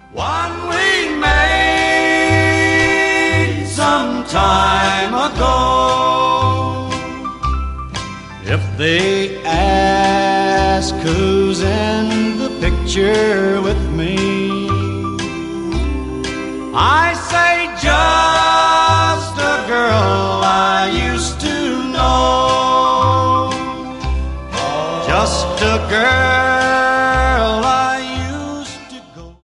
One we made some time ago. If they ask who's in the picture with me, I say just a girl I used to know. Just a girl